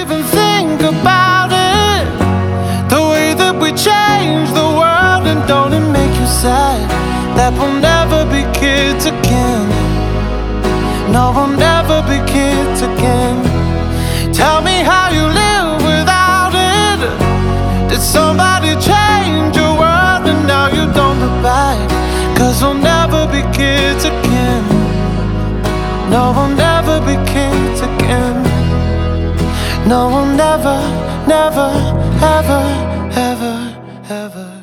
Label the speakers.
Speaker 1: even think about it, the way that we changed the world. And don't it make you sad that we'll never be kids again? No, we'll never be kids again. Tell me how you live without it. Did somebody change your world and now you don't look back? 'Cause we'll never be kids again. No, we'll never be kids again. No, we'll never, never, ever, ever, ever.